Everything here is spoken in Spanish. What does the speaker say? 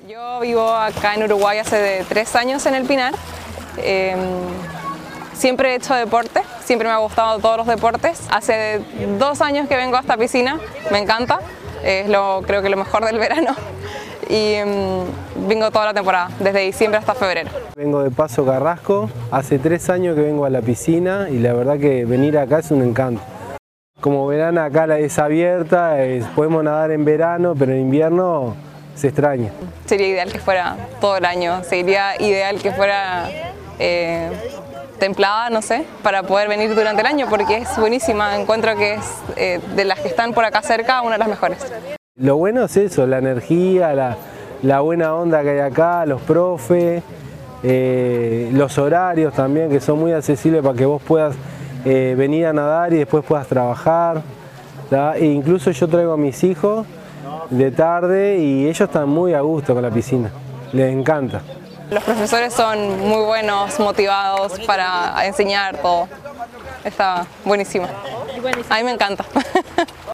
Yo vivo acá en Uruguay hace 3 años en El Pinar. Siempre he hecho deporte, siempre me ha gustado todos los deportes. Hace 2 años que vengo a esta piscina, me encanta, creo que lo mejor del verano. Y vengo toda la temporada, desde diciembre hasta febrero. Vengo de Paso Carrasco, hace 3 años que vengo a la piscina y la verdad que venir acá es un encanto. Como verán, acá es abierta, podemos nadar en verano, pero en invierno se extraña. Sería ideal que fuera todo el año, sería ideal que fuera templada, no sé, para poder venir durante el año porque es buenísima. Encuentro que es de las que están por acá cerca una de las mejores. Lo bueno es eso, la energía, la buena onda que hay acá, los profes, los horarios también que son muy accesibles para que vos puedas venir a nadar y después puedas trabajar. E incluso yo traigo a mis hijos de tarde y ellos están muy a gusto con la piscina, les encanta. Los profesores son muy buenos, motivados para enseñar todo. Está buenísimo. A mí me encanta.